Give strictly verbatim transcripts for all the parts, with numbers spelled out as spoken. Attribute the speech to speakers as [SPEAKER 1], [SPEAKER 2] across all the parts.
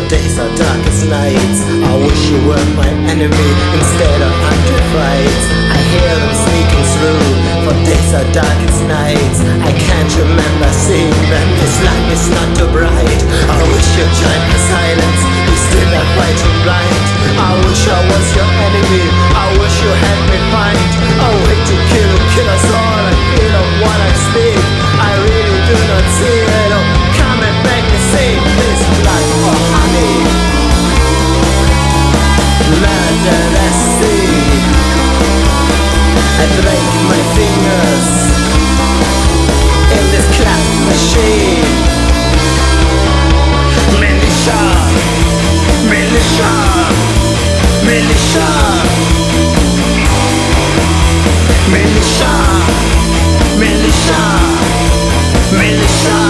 [SPEAKER 1] days are dark as nights. I wish you were my enemy instead of hundred fights. I hear them sneaking through, for days are dark as nights. I can't remember seeing them, this life is not too bright. I wish you'd join my silence, you still are fighting blind. I wish I was your enemy, I wish you had me find a way to kill, kill us all. I feel of what I speak, I really do not see it. Oh, come and make me see this life for honey. Murder the sea, I break my fingers in this clap machine. Militia, militia, militia, militia, militia, militia.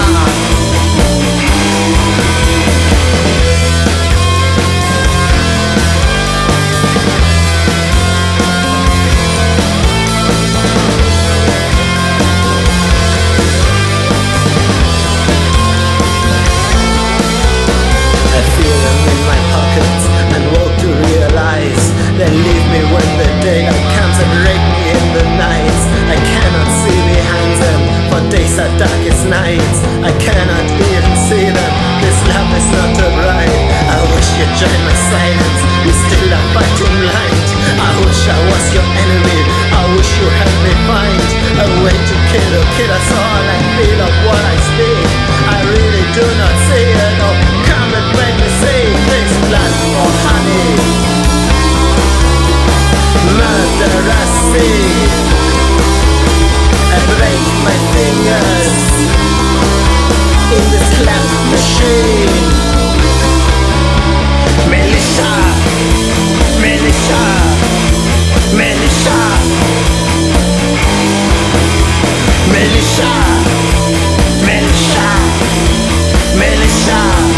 [SPEAKER 1] They leave me when the daylight comes and rape me in the nights. I cannot see behind them, for days are dark as nights. I cannot even see them, this love is not too bright. I wish you'd join my silence, you still are fighting blind. I wish I was your enemy, I wish you had me find a way to kill or kill us all. I feel of what I speak, I really do not see it. Oh, come and make me see this blood or honey. Murder I see, I break my fingers in this clap machine. Militia, militia, militia, militia, militia, militia.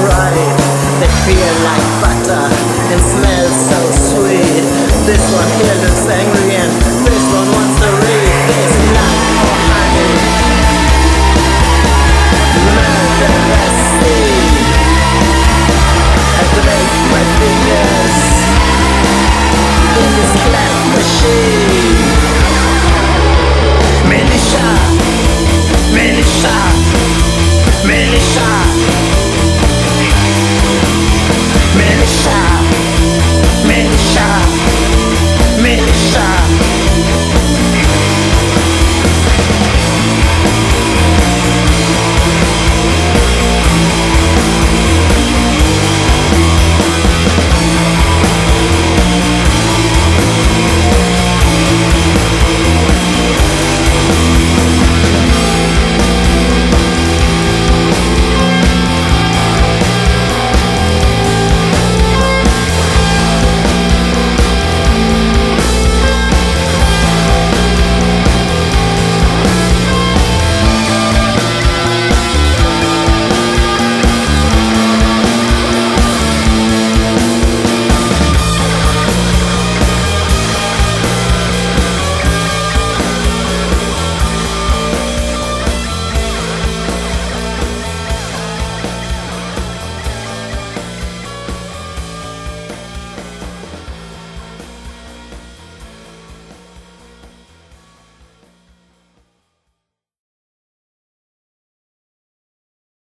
[SPEAKER 1] Feel like butter and smell so sweet. This one here